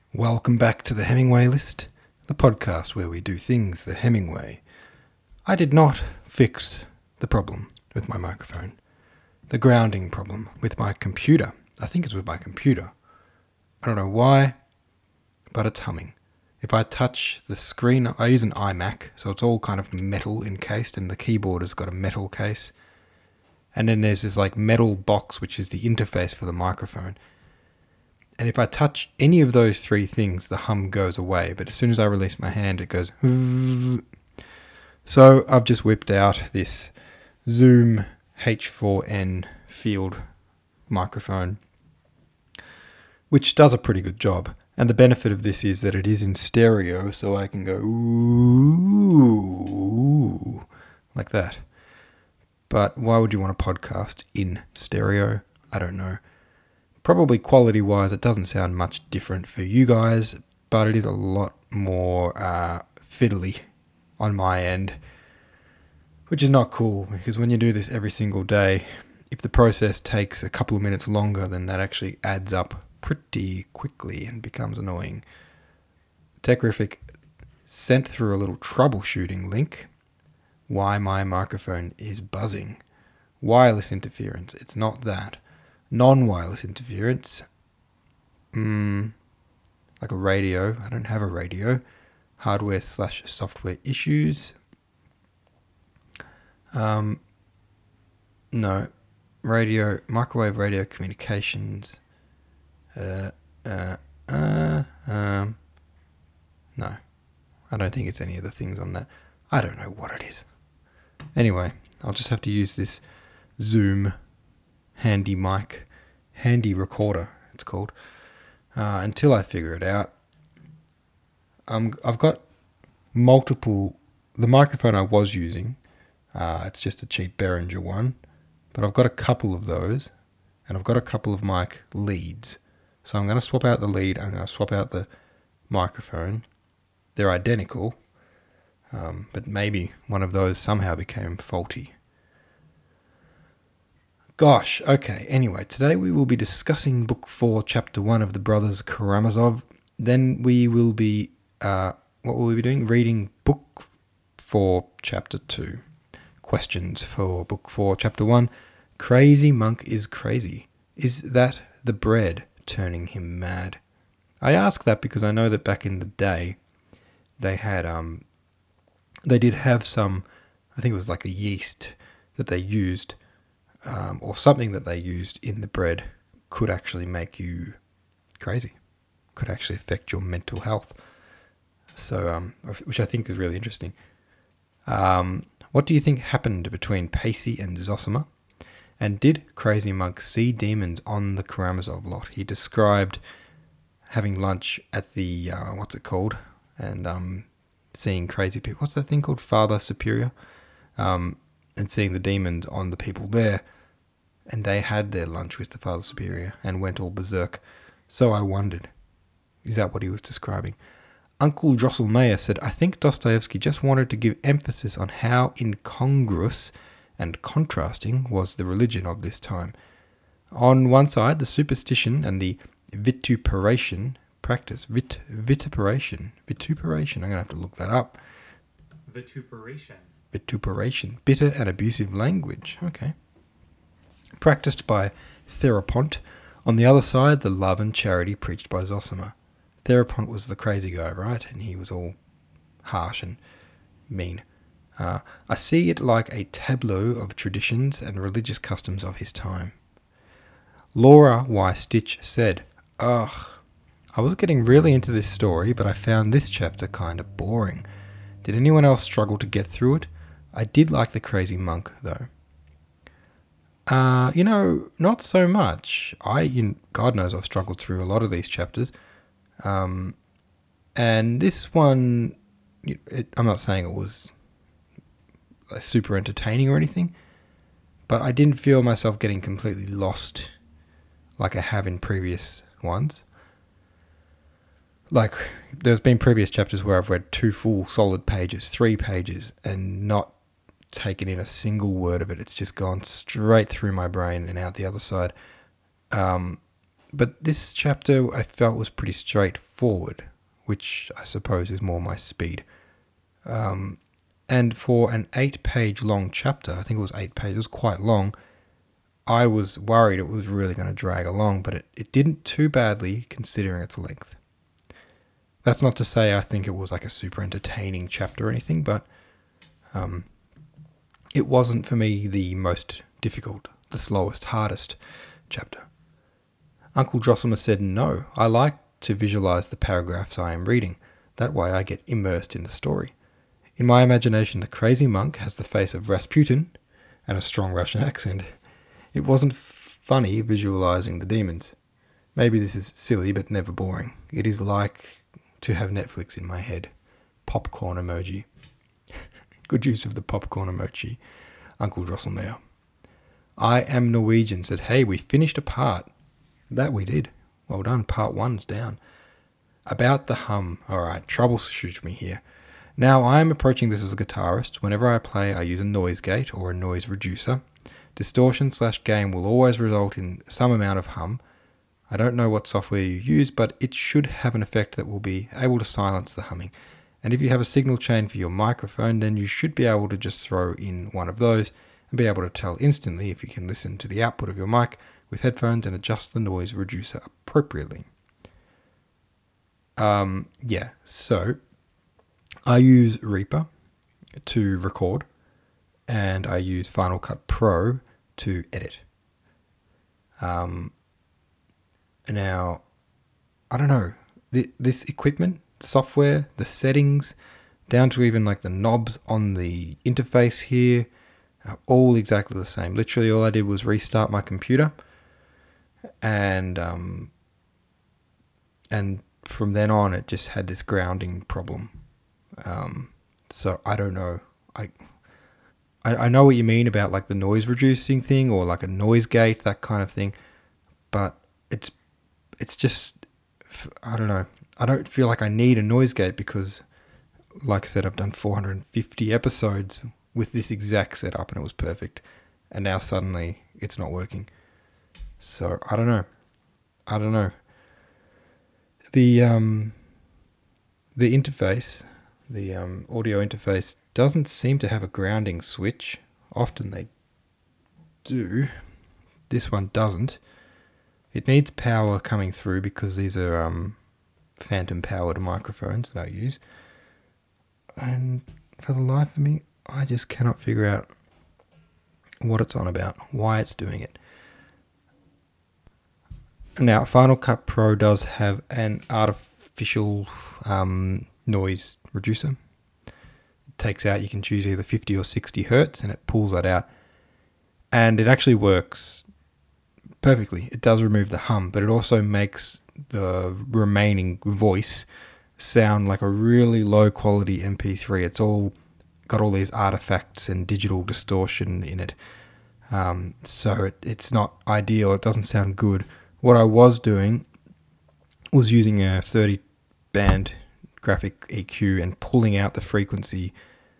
Welcome back to the Hemingway List, the podcast where we do things the Hemingway. I did not fix the problem with my microphone. The grounding problem with my computer. I think it's with my computer. I don't know why, but it's humming. If I touch the screen, I use an iMac, so it's all kind of metal encased, and the keyboard has got a metal case. And then there's this like metal box, which is the interface for the microphone. And if I touch any of those three things, the hum goes away. But as soon as I release my hand, it goes. So I've just whipped out this Zoom H4n field microphone, which does a pretty good job. And the benefit of this is that it is in stereo, so I can go ooh, like that. But why would you want a podcast in stereo? I don't know. Probably quality-wise, it doesn't sound much different for you guys, but it is a lot more fiddly on my end, which is not cool, because when you do this every single day, if the process takes a couple of minutes longer, then that actually adds up pretty quickly and becomes annoying. Techrific sent through a little troubleshooting link why my microphone is buzzing. Wireless interference, it's not that. Non-wireless interference, like a radio. I don't have a radio. Hardware/software issues. No. Microwave radio communications. No. I don't think it's any of the things on that. I don't know what it is. Anyway, I'll just have to use this Zoom handy mic, handy recorder, it's called, until I figure it out. I've got multiple. The microphone I was using, it's just a cheap Behringer one, but I've got a couple of those, and I've got a couple of mic leads. So I'm going to swap out the lead, I'm going to swap out the microphone. They're identical, but maybe one of those somehow became faulty. Gosh, okay, anyway, today we will be discussing Book 4, Chapter 1 of the Brothers Karamazov. Then we will be, what will we be doing? Reading Book 4, Chapter 2. Questions for Book 4, Chapter 1. Crazy Monk is crazy. Is that the bread turning him mad? I ask that because I know that back in the day, they had, they did have some, I think it was like a yeast that they used, or something that they used in the bread could actually make you crazy, could actually affect your mental health. So, which I think is really interesting. What do you think happened between Pacey and Zosima? And did Crazy Monk see demons on the Karamazov lot? He described having lunch at the, what's it called? And seeing crazy people. What's that thing called? Father Superior. And seeing the demons on the people there. And they had their lunch with the Father Superior and went all berserk. So I wondered, is that what he was describing? Uncle Drosselmeyer said, I think Dostoevsky just wanted to give emphasis on how incongruous and contrasting was the religion of this time. On one side, the superstition and the vituperation practice. Vituperation. I'm going to have to look that up. Vituperation. Bitter and abusive language. Okay. Practiced by Therapont. On the other side, the love and charity preached by Zosima. Therapont was the crazy guy, right? And he was all harsh and mean. I see it like a tableau of traditions and religious customs of his time. Laura Y. Stitch said, Ugh, I was getting really into this story, but I found this chapter kind of boring. Did anyone else struggle to get through it? I did like the crazy monk, though. Not so much. God knows I've struggled through a lot of these chapters. And this one, I'm not saying it was super entertaining or anything, but I didn't feel myself getting completely lost like I have in previous ones. Like, there's been previous chapters where I've read 2 full solid pages, 3 pages, and not taken in a single word of it. It's just gone straight through my brain and out the other side. But this chapter I felt was pretty straightforward, which I suppose is more my speed. And for an 8-page long chapter, I think it was 8 pages, it was quite long. I was worried it was really going to drag along, but it didn't too badly considering its length. That's not to say I think it was like a super entertaining chapter or anything, but it wasn't for me the most difficult, the slowest, hardest chapter. Uncle Drosselmer said, "No, I like to visualize the paragraphs I am reading. That way I get immersed in the story. In my imagination, the crazy monk has the face of Rasputin and a strong Russian accent. It wasn't funny visualizing the demons. Maybe this is silly, but never boring. It is like to have Netflix in my head." Popcorn emoji. Good use of the popcorn emoji, Uncle Drosselmeyer. I Am Norwegian said, "Hey, we finished a part." That we did. Well done, part 1's down. About the hum. Alright, troubleshoot me here. Now, I am approaching this as a guitarist. Whenever I play, I use a noise gate or a noise reducer. Distortion/gain will always result in some amount of hum. I don't know what software you use, but it should have an effect that will be able to silence the humming. And if you have a signal chain for your microphone, then you should be able to just throw in one of those and be able to tell instantly if you can listen to the output of your mic with headphones and adjust the noise reducer appropriately. So I use Reaper to record and I use Final Cut Pro to edit. Now, I don't know, this equipment, software, the settings, down to even like the knobs on the interface here, are all exactly the same. Literally all I did was restart my computer and from then on it just had this grounding problem. So I don't know. I know what you mean about like the noise reducing thing or like a noise gate, that kind of thing, but it's just, I don't know. I don't feel like I need a noise gate because, like I said, I've done 450 episodes with this exact setup and it was perfect. And now suddenly it's not working. So I don't know. The interface, the audio interface doesn't seem to have a grounding switch. Often they do. This one doesn't. It needs power coming through because these are phantom powered microphones that I use. And for the life of me, I just cannot figure out what it's on about, why it's doing it. Now, Final Cut Pro does have an artificial noise reducer. It takes out, you can choose either 50 or 60 hertz, and it pulls that out. And it actually works perfectly. It does remove the hum, but it also makes the remaining voice sound like a really low quality MP3. It's all got all these artifacts and digital distortion in it. So it's not ideal. It doesn't sound good. What I was doing was using a 30 band graphic EQ and pulling out the frequency,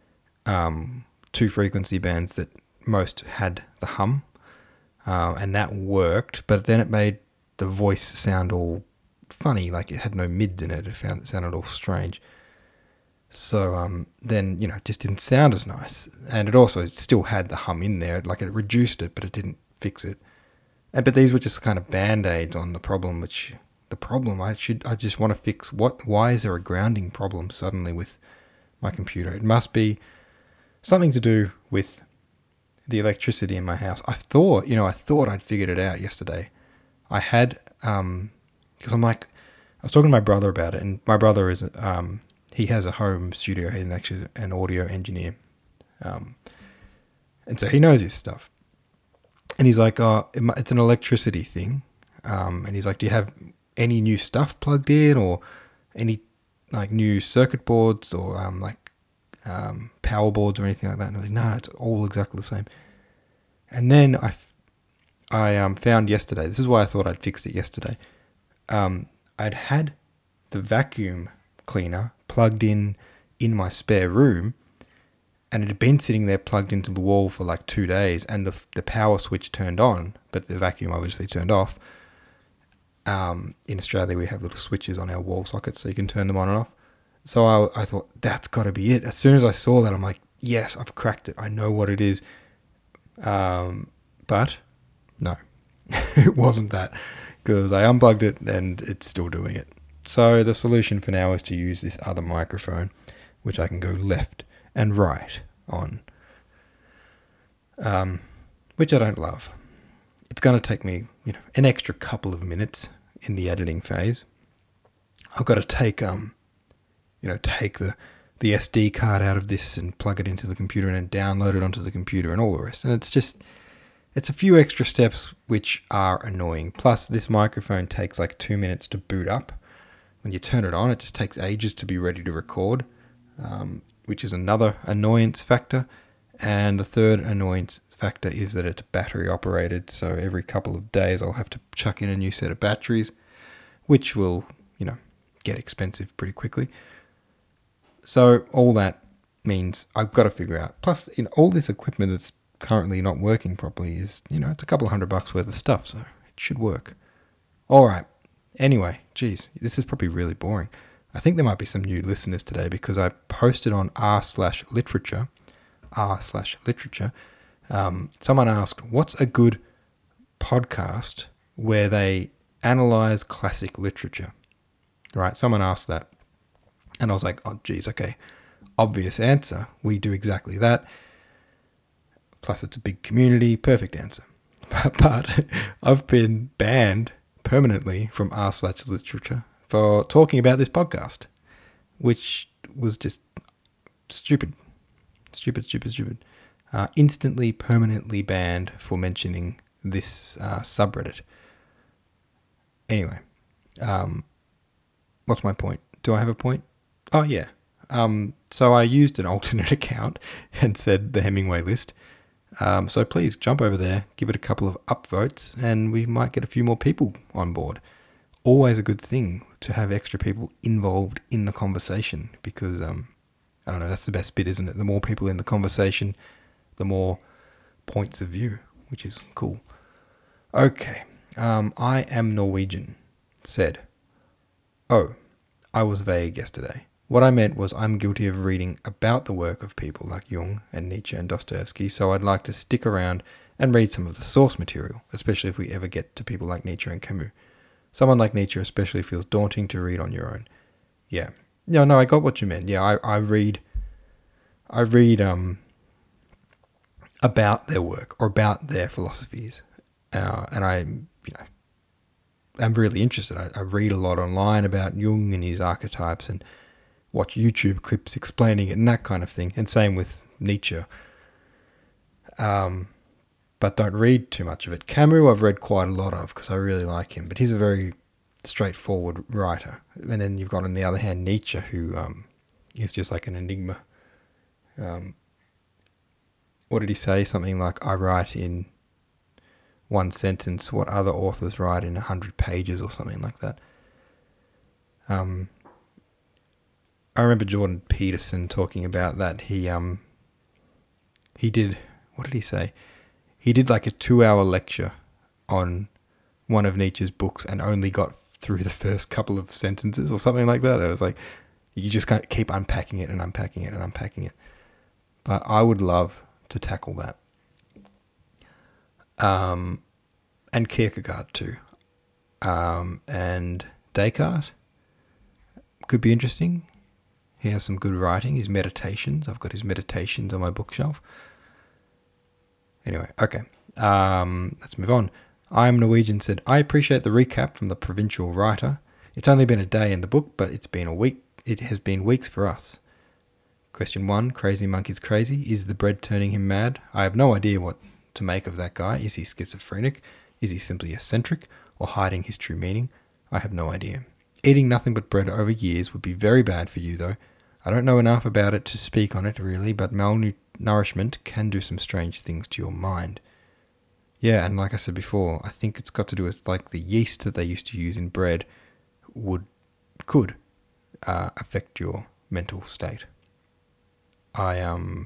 2 frequency bands that most had the hum. And that worked, but then it made the voice sound all funny, like it had no mids in it. It sounded all strange. So then, it just didn't sound as nice. And it also still had the hum in there, like it reduced it, but it didn't fix it. But these were just kind of band-aids on the problem, I just want to fix. Why is there a grounding problem suddenly with my computer? It must be something to do with the electricity in my house. I thought I'd figured it out yesterday. I had, because I was talking to my brother about it, and my brother is, he has a home studio. He's actually an audio engineer. And so he knows his stuff. And he's like, "Oh, it's an electricity thing." And he's like, "Do you have any new stuff plugged in or any like new circuit boards or power boards or anything like that?" And I'm like, "No, it's all exactly the same." And then I found yesterday, this is why I thought I'd fixed it yesterday. I'd had the vacuum cleaner plugged in my spare room, and it had been sitting there plugged into the wall for like 2 days, and the power switch turned on, but the vacuum obviously turned off. In Australia, we have little switches on our wall sockets so you can turn them on and off. So I thought, that's got to be it. As soon as I saw that, I'm like, yes, I've cracked it. I know what it is. But no, it wasn't that, because I unplugged it and it's still doing it. So the solution for now is to use this other microphone, which I can go left and right on, which I don't love. It's going to take me, an extra couple of minutes in the editing phase. I've got to take the SD card out of this and plug it into the computer and then download it onto the computer and all the rest. And it's a few extra steps which are annoying. Plus, this microphone takes like 2 minutes to boot up. When you turn it on, it just takes ages to be ready to record, which is another annoyance factor. And the third annoyance factor is that it's battery operated. So every couple of days, I'll have to chuck in a new set of batteries, which will, get expensive pretty quickly. So all that means I've got to figure out. Plus, all this equipment that's currently not working properly is, it's a couple of $100 worth of stuff, so it should work. All right. Anyway, geez, this is probably really boring. I think there might be some new listeners today because I posted on r/literature. Someone asked, what's a good podcast where they analyze classic literature? Right? Someone asked that. And I was like, oh, geez, okay. Obvious answer. We do exactly that. Plus, it's a big community. Perfect answer. But I've been banned permanently from r/literature for talking about this podcast, which was just stupid. Stupid. Instantly, permanently banned for mentioning this subreddit. Anyway, what's my point? Do I have a point? Oh, yeah. So I used an alternate account and said the Hemingway list. So please jump over there, give it a couple of upvotes, and we might get a few more people on board. Always a good thing to have extra people involved in the conversation because, I don't know, that's the best bit, isn't it? The more people in the conversation, the more points of view, which is cool. Okay. I am Norwegian said, oh, I was vague yesterday. What I meant was I'm guilty of reading about the work of people like Jung and Nietzsche and Dostoevsky, so I'd like to stick around and read some of the source material, especially if we ever get to people like Nietzsche and Camus. Someone like Nietzsche especially feels daunting to read on your own. Yeah. No, I got what you meant. Yeah, I read about their work or about their philosophies, and I'm really interested. I read a lot online about Jung and his archetypes and watch YouTube clips explaining it and that kind of thing. And same with Nietzsche. But don't read too much of it. Camus I've read quite a lot of because I really like him, but he's a very straightforward writer. And then you've got on the other hand Nietzsche, who is just like an enigma. What did he say? Something like, I write in one sentence what other authors write in 100 pages or something like that. I remember Jordan Peterson talking about that. He did, what did he say? He did like a 2-hour lecture on one of Nietzsche's books and only got through the first couple of sentences or something like that. I was like, you just can't keep unpacking it and unpacking it and unpacking it. But I would love to tackle that. And Kierkegaard too. And Descartes could be interesting. He has some good writing. His meditations. I've got his meditations on my bookshelf. Anyway, okay. Let's move on. I'm Norwegian said, I appreciate the recap from the provincial writer. It's only been a day in the book, but it's been a week. It has been weeks for us. Question 1, Crazy Monkey's crazy. Is the bread turning him mad? I have no idea what to make of that guy. Is he schizophrenic? Is he simply eccentric or hiding his true meaning? I have no idea. Eating nothing but bread over years would be very bad for you, though. I don't know enough about it to speak on it, really, but malnourishment can do some strange things to your mind. Yeah, and like I said before, I think it's got to do with like the yeast that they used to use in bread could affect your mental state. I'd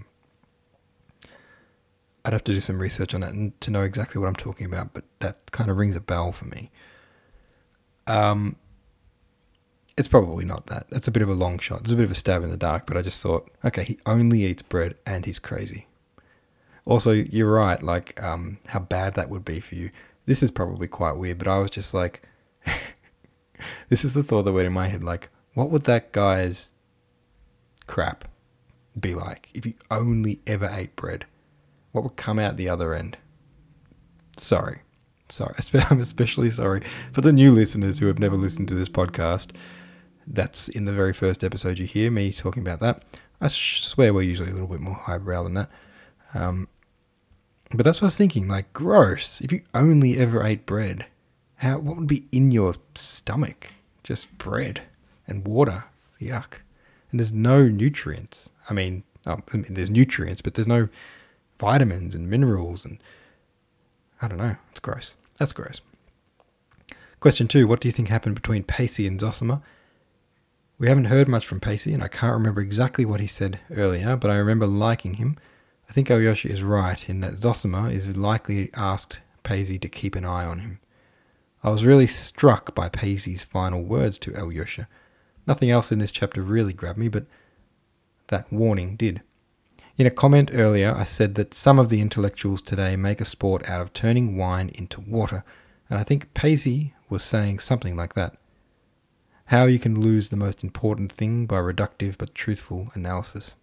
have to do some research on that and to know exactly what I'm talking about, but that kind of rings a bell for me. It's probably not that. It's a bit of a long shot. It's a bit of a stab in the dark, but I just thought, okay, he only eats bread and he's crazy. Also, you're right, like, how bad that would be for you. This is probably quite weird, but I was just like, this is the thought that went in my head, like, what would that guy's crap be like if he only ever ate bread? What would come out the other end? Sorry. I'm especially sorry for the new listeners who have never listened to this podcast. That's in the very first episode you hear me talking about that. I swear we're usually a little bit more highbrow than that. But that's what I was thinking, like, gross. If you only ever ate bread, what would be in your stomach? Just bread and water. Yuck. And there's no nutrients. I mean, there's nutrients, but there's no vitamins and minerals and I don't know. It's gross. That's gross. Question 2. What do you think happened between Pacey and Zosima? We haven't heard much from Pacey, and I can't remember exactly what he said earlier, but I remember liking him. I think Alyosha is right in that Zosima is likely asked Pacey to keep an eye on him. I was really struck by Pacey's final words to Alyosha. Nothing else in this chapter really grabbed me, but that warning did. In a comment earlier, I said that some of the intellectuals today make a sport out of turning wine into water, and I think Pacey was saying something like that. How you can lose the most important thing by reductive but truthful analysis.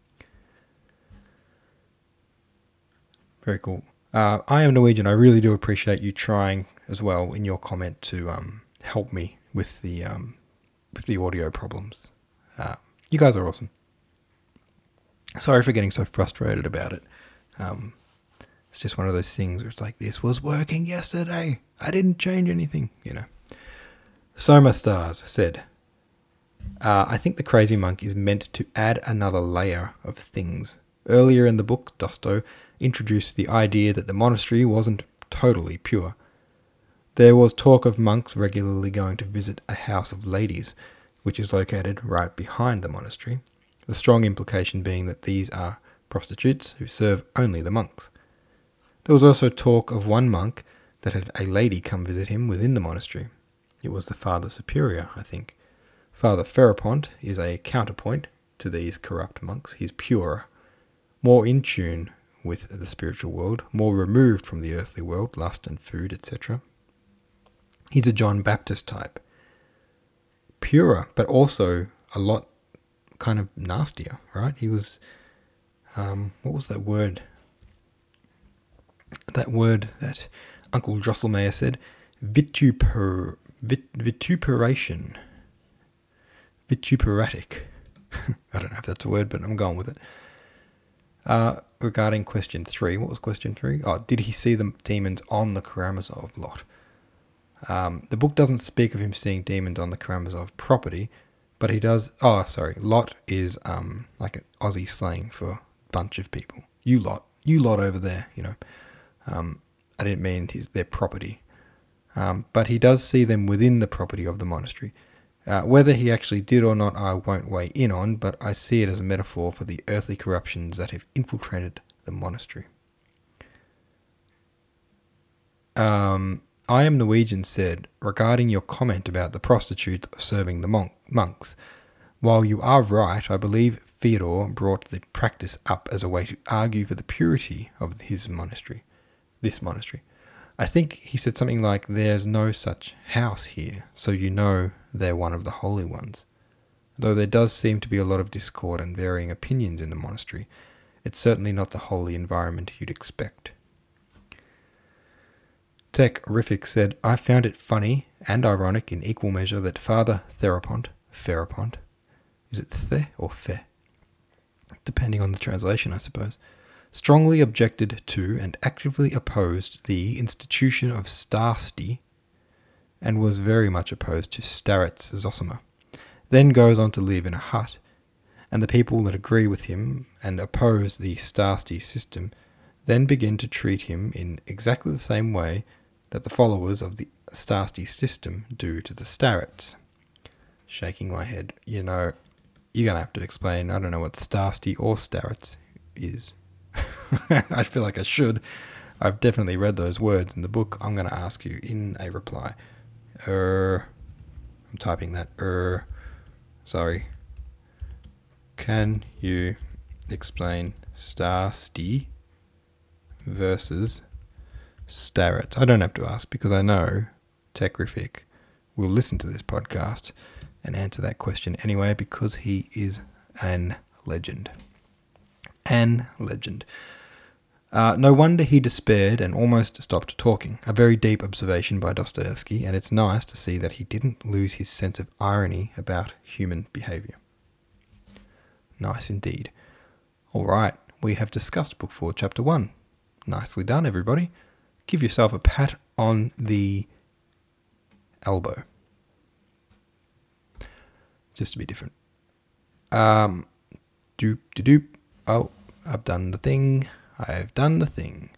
Very cool. I am Norwegian. I really do appreciate you trying as well in your comment to help me with the audio problems. You guys are awesome. Sorry for getting so frustrated about it. It's just one of those things where it's like, this was working yesterday. I didn't change anything, you know. Soma Stars said, I think the crazy monk is meant to add another layer of things. Earlier in the book, Dosto introduced the idea that the monastery wasn't totally pure. There was talk of monks regularly going to visit a house of ladies, which is located right behind the monastery. The strong implication being that these are prostitutes who serve only the monks. There was also talk of one monk that had a lady come visit him within the monastery. It was the Father Superior, I think. Father Ferapont is a counterpoint to these corrupt monks. He's purer, more in tune with the spiritual world, more removed from the earthly world, lust and food, etc. He's a John Baptist type. Purer, but also a lot kind of nastier, right? He was, what was that word? That word that Uncle Drosselmeyer said, vituperation. Vituperatic. I don't know if that's a word, but I'm going with it. Regarding question 3, what was question 3? Oh, did he see the demons on the Karamazov lot? The book doesn't speak of him seeing demons on the Karamazov property, but he does. Oh, sorry. Lot is like an Aussie slang for bunch of people. You lot over there. You know. I didn't mean their property, but he does see them within the property of the monastery. Whether he actually did or not, I won't weigh in on, but I see it as a metaphor for the earthly corruptions that have infiltrated the monastery. I Am Norwegian said, regarding your comment about the prostitutes serving the monks, while you are right, I believe Fyodor brought the practice up as a way to argue for the purity of this monastery. I think he said something like, there's no such house here, so you know they're one of the holy ones. Though there does seem to be a lot of discord and varying opinions in the monastery, it's certainly not the holy environment you'd expect. Techrific said, I found it funny and ironic in equal measure that Father Ferapont, is it the or fe? Depending on the translation, I suppose, strongly objected to and actively opposed the institution of Starsty and was very much opposed to Starets Zosima, then goes on to live in a hut, and the people that agree with him and oppose the Starsty system then begin to treat him in exactly the same way that the followers of the Starsty system do to the Starets. Shaking my head, you know, you're going to have to explain. I don't know what Starsty or Starets is. I feel like I should. I've definitely read those words in the book. I'm going to ask you in a reply. I'm typing that. Sorry. Can you explain Starsty versus Starrett? I don't have to ask because I know Techrific will listen to this podcast and answer that question anyway because he is an legend. An legend. No wonder he despaired and almost stopped talking. A very deep observation by Dostoevsky, and it's nice to see that he didn't lose his sense of irony about human behaviour. Nice indeed. All right, we have discussed Book 4, Chapter 1. Nicely done, everybody. Give yourself a pat on the elbow. Just to be different. Doop. Oh, I've done the thing. I have done the thing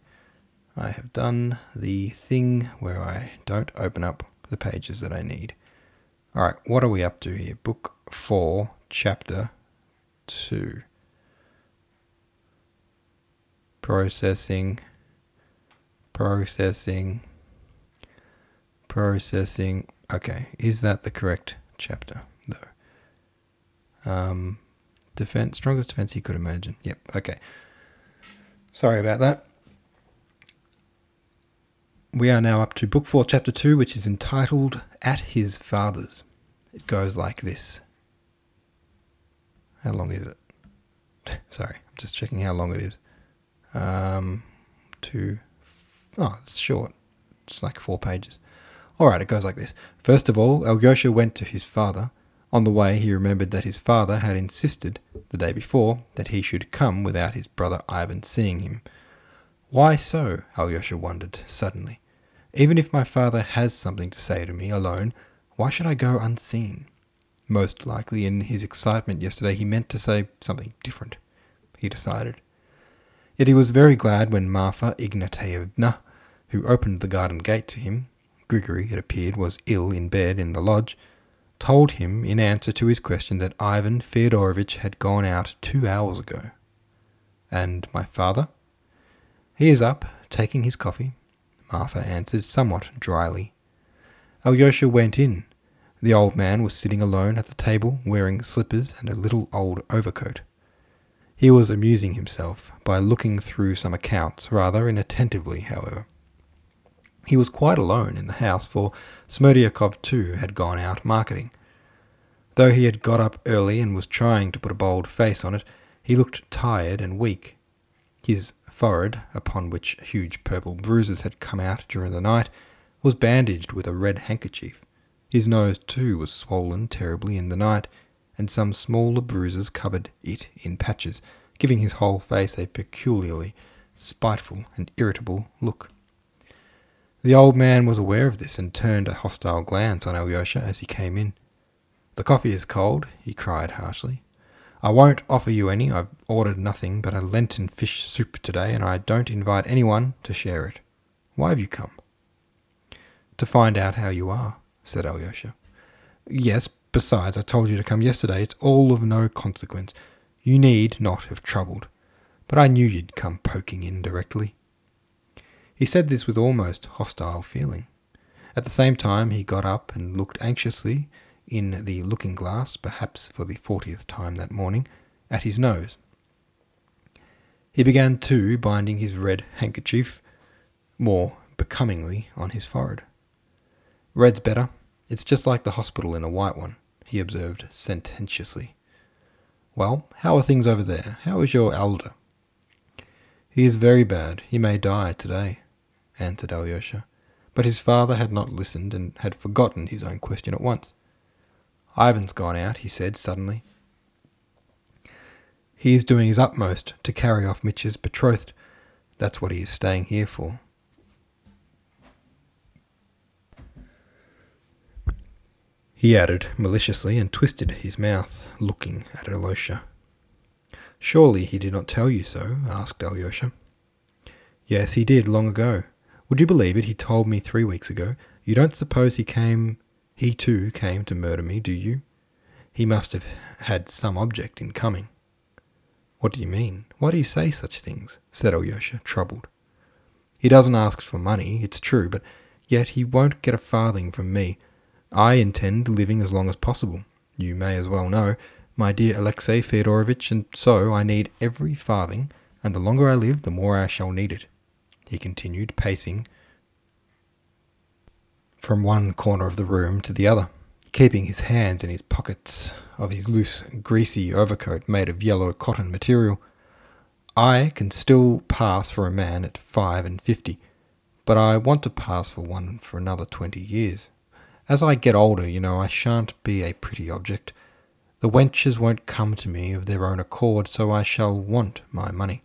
where I don't open up the pages that I need. All right, what are we up to here? Book 4, Chapter 2. Processing. Okay, is that the correct chapter, though? Defense, strongest defense you could imagine. Yep, okay. Sorry about that. We are now up to Book 4, Chapter 2, which is entitled At His Father's. It goes like this. How long is it? Sorry, I'm just checking how long it is. It's short. It's like 4 pages. Alright, it goes like this. First of all, Alyosha went to his father. On the way, he remembered that his father had insisted the day before that he should come without his brother Ivan seeing him. Why so? Alyosha wondered suddenly. Even if my father has something to say to me alone, why should I go unseen? Most likely in his excitement yesterday he meant to say something different, he decided. Yet he was very glad when Marfa Ignatievna, who opened the garden gate to him, Grigory, it appeared, was ill in bed in the lodge, told him in answer to his question that Ivan Fyodorovitch had gone out 2 hours ago. And my father? He is up, taking his coffee, Marfa answered somewhat dryly. Alyosha went in. The old man was sitting alone at the table, wearing slippers and a little old overcoat. He was amusing himself by looking through some accounts, rather inattentively, however. He was quite alone in the house, for Smerdyakov too had gone out marketing. Though he had got up early and was trying to put a bold face on it, he looked tired and weak. His forehead, upon which huge purple bruises had come out during the night, was bandaged with a red handkerchief. His nose too was swollen terribly in the night, and some smaller bruises covered it in patches, giving his whole face a peculiarly spiteful and irritable look. The old man was aware of this and turned a hostile glance on Alyosha as he came in. "The coffee is cold," he cried harshly. "I won't offer you any. I've ordered nothing but a Lenten fish soup today, and I don't invite anyone to share it. Why have you come?" "To find out how you are," said Alyosha. "Yes, besides, I told you to come yesterday. It's all of no consequence. You need not have troubled. But I knew you'd come poking in directly." He said this with almost hostile feeling. At the same time he got up and looked anxiously in the looking-glass, perhaps for the 40th time that morning, at his nose. He began too binding his red handkerchief more becomingly on his forehead. "Red's better. It's just like the hospital in a white one," he observed sententiously. "Well, how are things over there? How is your elder?" "He is very bad. He may die today," answered Alyosha. But his father had not listened and had forgotten his own question at once. "Ivan's gone out," he said suddenly. "He is doing his utmost to carry off Mitya's betrothed. That's what he is staying here for." He added maliciously and twisted his mouth, looking at Alyosha. "Surely he did not tell you so?" asked Alyosha. "Yes, he did, long ago. Would you believe it? He told me 3 weeks ago. You don't suppose he too came to murder me, do you? He must have had some object in coming." "What do you mean? Why do you say such things?" said Alyosha, troubled. "He doesn't ask for money, it's true, but yet he won't get a farthing from me. I intend living as long as possible. You may as well know, my dear Alexey Feodorovitch, and so I need every farthing, and the longer I live, the more I shall need it," he continued, pacing from one corner of the room to the other, keeping his hands in his pockets of his loose, greasy overcoat made of yellow cotton material. "I can still pass for a man at 55, but I want to pass for one for another 20 years. As I get older, I shan't be a pretty object. The wenches won't come to me of their own accord, so I shall want my money.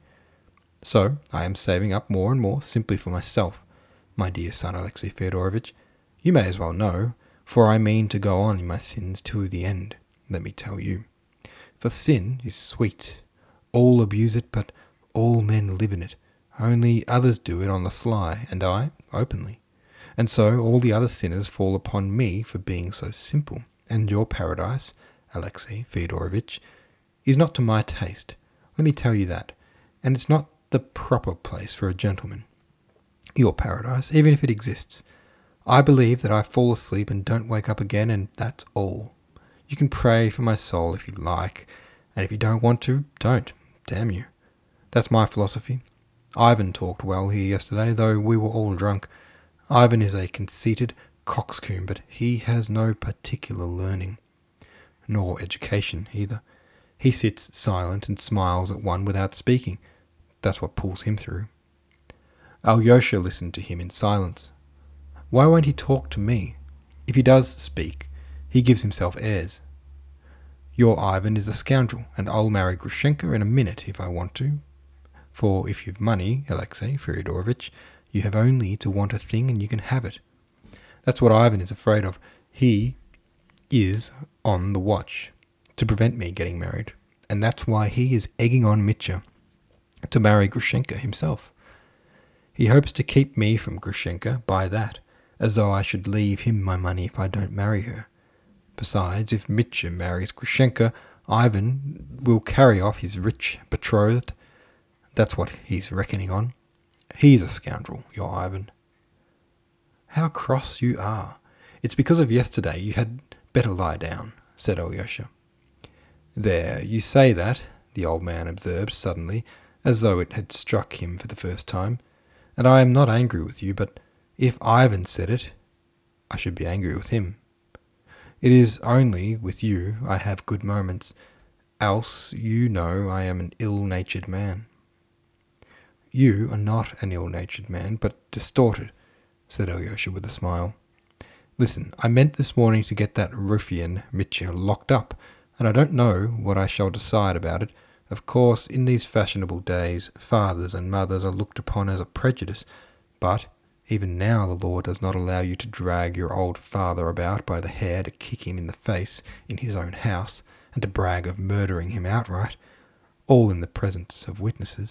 So I am saving up more and more simply for myself, my dear son Alexey Feodorovitch. You may as well know, for I mean to go on in my sins to the end, let me tell you. For sin is sweet. All abuse it, but all men live in it. Only others do it on the sly, and I openly. And so all the other sinners fall upon me for being so simple, and your paradise, Alexey Feodorovitch, is not to my taste. Let me tell you that. And it's not the proper place for a gentleman. Your paradise, even if it exists. I believe that I fall asleep and don't wake up again, and that's all. You can pray for my soul if you like, and if you don't want to, don't. Damn you. That's my philosophy. Ivan talked well here yesterday, though we were all drunk. Ivan is a conceited coxcomb, but he has no particular learning, nor education either. He sits silent and smiles at one without speaking. That's what pulls him through. Alyosha listened to him in silence. Why won't he talk to me? If he does speak, he gives himself airs. Your Ivan is a scoundrel, and I'll marry Grushenka in a minute if I want to. For if you've money, Alexey Feodorovitch, you have only to want a thing and you can have it. That's what Ivan is afraid of. He is on the watch to prevent me getting married, and that's why he is egging on Mitya to marry Grushenka himself. He hopes to keep me from Grushenka by that, as though I should leave him my money if I don't marry her. Besides, if Mitya marries Grushenka, Ivan will carry off his rich betrothed. That's what he's reckoning on. He's a scoundrel, your Ivan. How cross you are. It's because of yesterday. You had better lie down, said Alyosha. There, you say that, the old man observed suddenly, as though it had struck him for the first time, and I am not angry with you, but if Ivan said it, I should be angry with him. It is only with you I have good moments, else you know I am an ill-natured man. You are not an ill-natured man, but distorted, said Alyosha with a smile. Listen, I meant this morning to get that ruffian Mitya locked up, and I don't know what I shall decide about it. Of course, in these fashionable days, fathers and mothers are looked upon as a prejudice, but even now the law does not allow you to drag your old father about by the hair to kick him in the face in his own house, and to brag of murdering him outright, all in the presence of witnesses.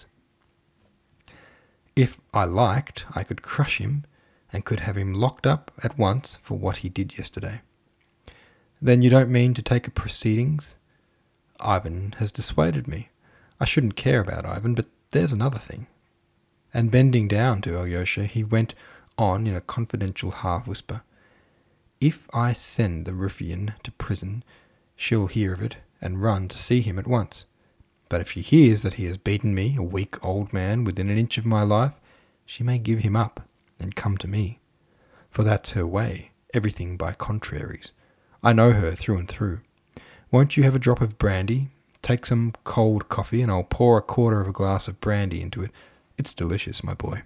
If I liked, I could crush him, and could have him locked up at once for what he did yesterday. Then you don't mean to take proceedings? Ivan has dissuaded me. I shouldn't care about Ivan, but there's another thing. And bending down to Alyosha, he went on in a confidential half-whisper. If I send the ruffian to prison, she'll hear of it and run to see him at once. But if she hears that he has beaten me, a weak old man, within an inch of my life, she may give him up and come to me. For that's her way, everything by contraries. I know her through and through. Won't you have a drop of brandy? Take some cold coffee, and I'll pour a quarter of a glass of brandy into it. It's delicious, my boy.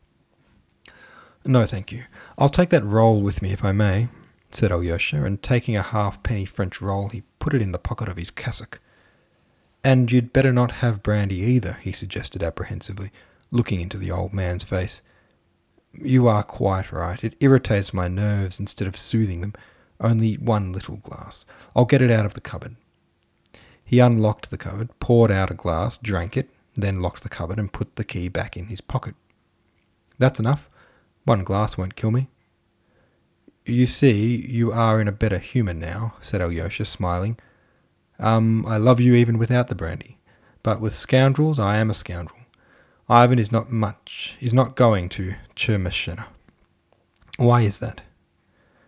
No, thank you. I'll take that roll with me if I may, said Alyosha, and taking a half-penny French roll, he put it in the pocket of his cassock. And you'd better not have brandy either, he suggested apprehensively, looking into the old man's face. You are quite right. It irritates my nerves instead of soothing them. Only one little glass. I'll get it out of the cupboard. He unlocked the cupboard, poured out a glass, drank it, then locked the cupboard and put the key back in his pocket. That's enough. One glass won't kill me. You see, you are in a better humour now, said Alyosha, smiling. I love you even without the brandy. But with scoundrels, I am a scoundrel. Ivan is not going to Chermashena. Why is that?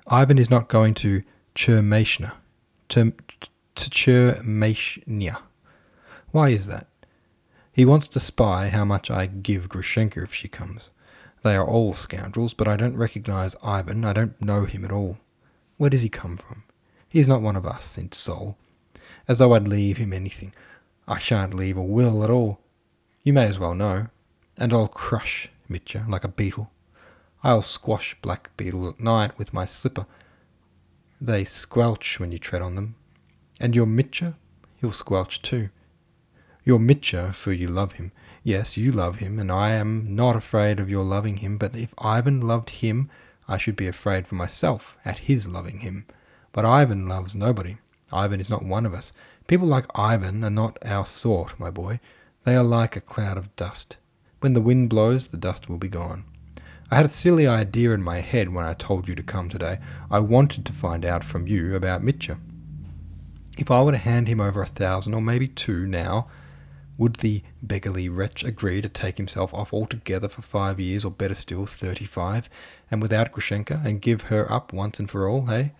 Ivan is not going to Chermashnya. To Chermashnya. Why is that? He wants to spy how much I give Grushenka if she comes. They are all scoundrels, but I don't recognize Ivan. I don't know him at all. Where does he come from? He is not one of us in soul. As though I'd leave him anything. I shan't leave a will at all. You may as well know. And I'll crush Mitya like a beetle. I'll squash black beetle at night with my slipper. They squelch when you tread on them. And your Mitya, he'll squelch too. Your Mitya, for you love him. Yes, you love him, and I am not afraid of your loving him, but if Ivan loved him, I should be afraid for myself at his loving him. But Ivan loves nobody. Ivan is not one of us. People like Ivan are not our sort, my boy. They are like a cloud of dust. When the wind blows, the dust will be gone. I had a silly idea in my head when I told you to come today. I wanted to find out from you about Mitya. If I were to hand him over 1,000 or maybe 2 now, would the beggarly wretch agree to take himself off altogether for 5 years, or better still, 35, and without Grushenka, and give her up once and for all, eh?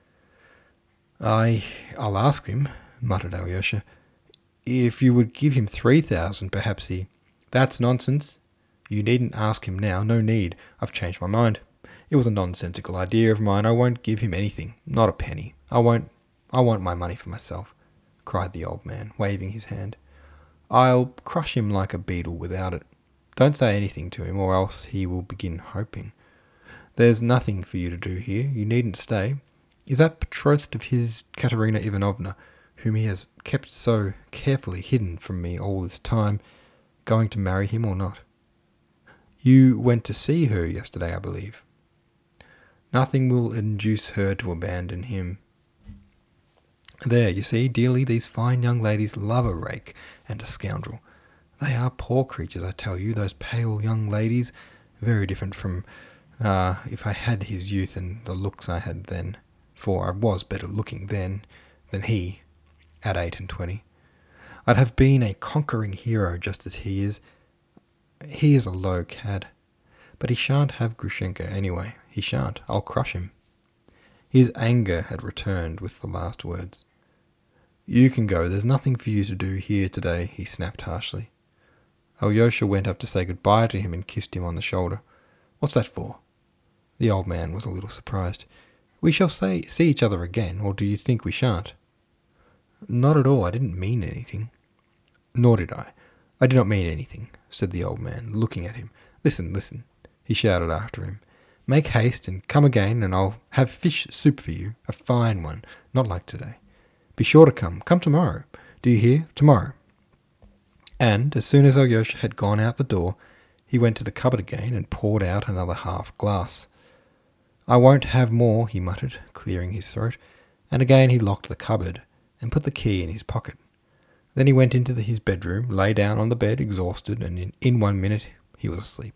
I'll ask him, muttered Alyosha. If you would give him 3,000, perhaps he... That's nonsense. You needn't ask him now, no need. I've changed my mind. It was a nonsensical idea of mine. I won't give him anything, not a penny. I want my money for myself, cried the old man, waving his hand. I'll crush him like a beetle without it. Don't say anything to him, or else he will begin hoping. There's nothing for you to do here. You needn't stay. Is that betrothed of his Katerina Ivanovna, whom he has kept so carefully hidden from me all this time, going to marry him or not? You went to see her yesterday, I believe. Nothing will induce her to abandon him. There, you see, dearly, these fine young ladies love a rake and a scoundrel. They are poor creatures, I tell you, those pale young ladies, very different from if I had his youth and the looks I had then, for I was better looking then than he at 28. I'd have been a conquering hero just as he is. He is a low cad. But he shan't have Grushenka anyway. He shan't. I'll crush him. His anger had returned with the last words. You can go. There's nothing for you to do here today, he snapped harshly. Alyosha went up to say goodbye to him and kissed him on the shoulder. What's that for? The old man was a little surprised. We shall see each other again, or do you think we shan't? Not at all. I didn't mean anything. Nor did I. I did not mean anything, said the old man, looking at him. Listen, he shouted after him. Make haste and come again, and I'll have fish soup for you, a fine one, not like today. Be sure to come. Come tomorrow. Do you hear? Tomorrow. And as soon as Alyosha had gone out the door, he went to the cupboard again and poured out another half glass. I won't have more, he muttered, clearing his throat, and again he locked the cupboard and put the key in his pocket. Then he went into his bedroom, lay down on the bed, exhausted, and in 1 minute he was asleep.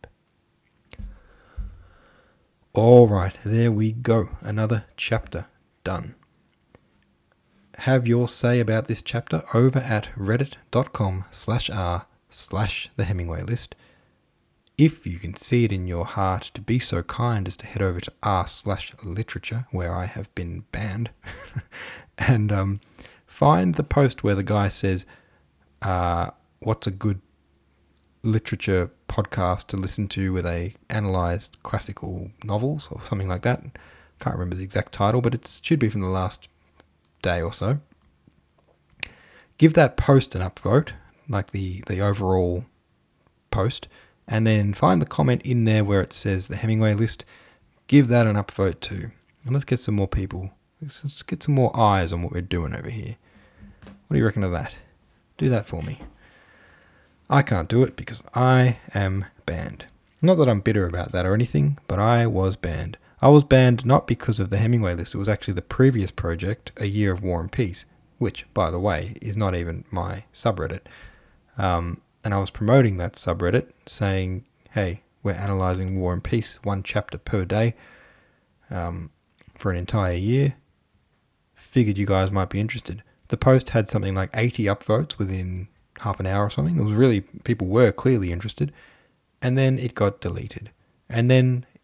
All right, there we go. Another chapter done. Have your say about this chapter over at reddit.com/r/the Hemingway List. If you can see it in your heart to be so kind as to head over to r/literature, where I have been banned, and find the post where the guy says, what's a good literature podcast to listen to where they analysed classical novels or something like that. Can't remember the exact title, but it should be from the last day or so. Give that post an upvote, like the overall post, and then find the comment in there where it says the Hemingway List. Give that an upvote too. And let's get some more people. Let's get some more eyes on what we're doing over here. What do you reckon of that? Do that for me. I can't do it because I am banned. Not that I'm bitter about that or anything, but I was banned. I was banned not because of the Hemingway List. It was actually the previous project, A Year of War and Peace, which, by the way, is not even my subreddit. And I was promoting that subreddit, saying, hey, we're analysing War and Peace, 1 chapter per day, for an entire year. Figured you guys might be interested. The post had something like 80 upvotes within half an hour or something. It was really, people were clearly interested. And then it got deleted. And then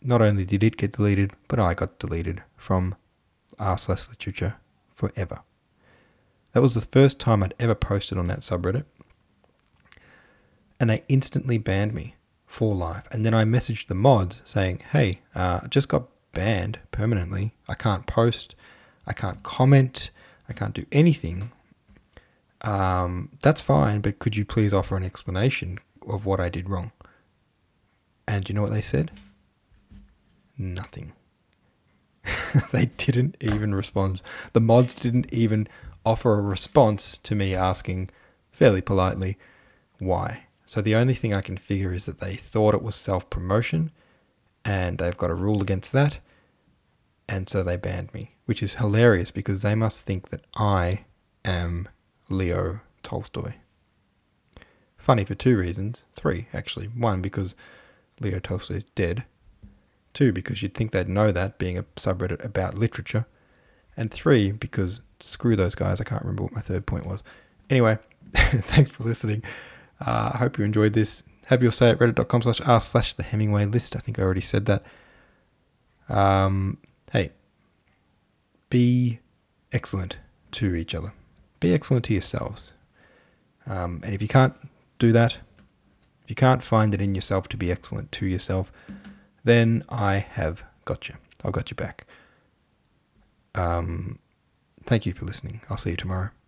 not only did it get deleted, but I got deleted from r/literature forever. That was the first time I'd ever posted on that subreddit, and they instantly banned me for life. And then I messaged the mods saying, hey, I just got banned permanently. I can't post, I can't comment, I can't do anything. That's fine, but could you please offer an explanation of what I did wrong? And you know what they said? Nothing. They didn't even respond. The mods didn't even offer a response to me asking fairly politely why. So the only thing I can figure is that they thought it was self-promotion and they've got a rule against that, and so they banned me, which is hilarious because they must think that I am Leo Tolstoy. Funny for 2 reasons. 3, actually. 1, because Leo Tolstoy is dead. 2, because you'd think they'd know that, being a subreddit about literature. And 3, because screw those guys, I can't remember what my third point was. Anyway, thanks for listening. I hope you enjoyed this. Have your say at reddit.com/r/the Hemingway list. I think I already said that. Hey, be excellent to each other. Be excellent to yourselves. And if you can't do that, if you can't find it in yourself to be excellent to yourself, then I have got you. I've got you back. Thank you for listening. I'll see you tomorrow.